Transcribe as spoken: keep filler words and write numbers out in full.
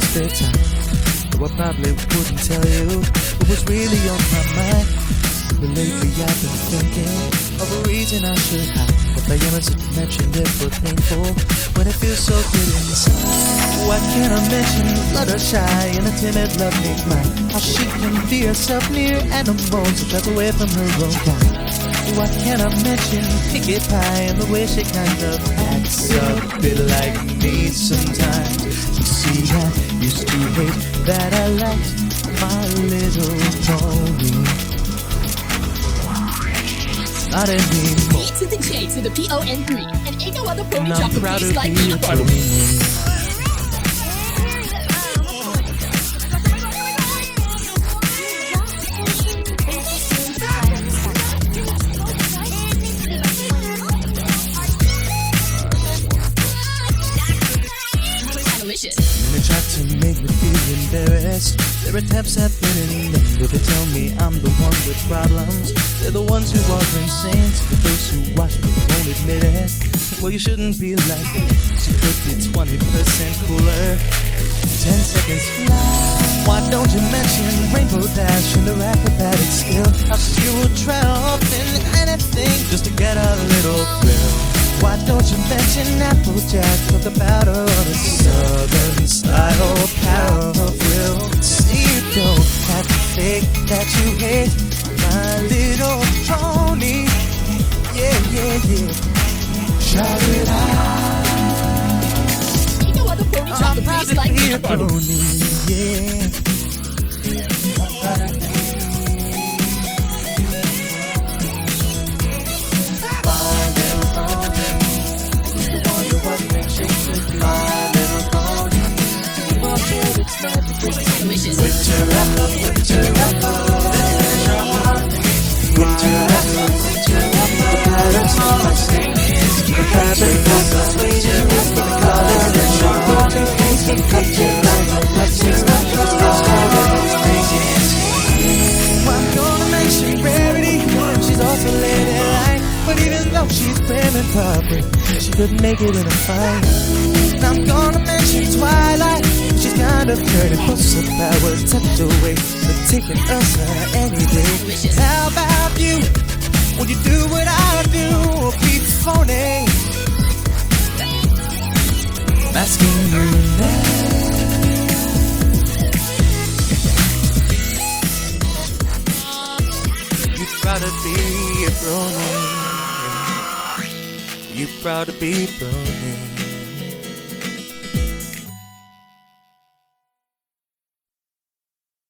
spare time. Though I probably wouldn't tell you what was really on my mind. But lately I've been thinking of a reason I should hide. If I am to mention it but painful when it feels so good inside. Why can't I mention Fluttershy and a timid love named mine? How she can be herself near animals and drives away from her own kind. Why can't I mention Pinkie Pie and the way she kind of acts a bit like me sometimes? You see, I used to hate that I liked My Little Pony. Not anymore. E to the J to the P O N three, and ain't no other pony And I'm drop the proud bass to like be me. a pony. And they try to make me feel embarrassed. Their attempts have been in vain. But they tell me I'm the one with problems. They're the ones who are insane. To those who watch me won't admit it. Well, you shouldn't be like this. You could be twenty percent cooler. Ten seconds fly. Why don't you mention Rainbow Dash and her acrobatic skill? How she will triumph in anything just to get a little thrill. Why don't you mention Applejack? Talk about her on a southern style power thrill. See, you don't have to fake that you hate My Little Pony. Yeah, yeah, yeah. Shout it out. Ain't no other pony drop the I'm proud bass to like be me. a pony, yeah. Wishes. Winter apple, winter apple, there's your heart. Winter apple, winter apple, the patterns on my skin is cute. Winter apple, winter apple, the color is your heart. Face can cut your life, let's take my thoughts, I'm gonna mention Rarity, she's also Lady Light. But even though she's prim and proper, she could make it in a fight. And I'm gonna mention Twilight, she's kind of dirty, puts her power tucked away, but taking us uh, any day. How about you? Will you do what I do or be phony? I'm asking you now. You proud to be a brony? You proud to be brony?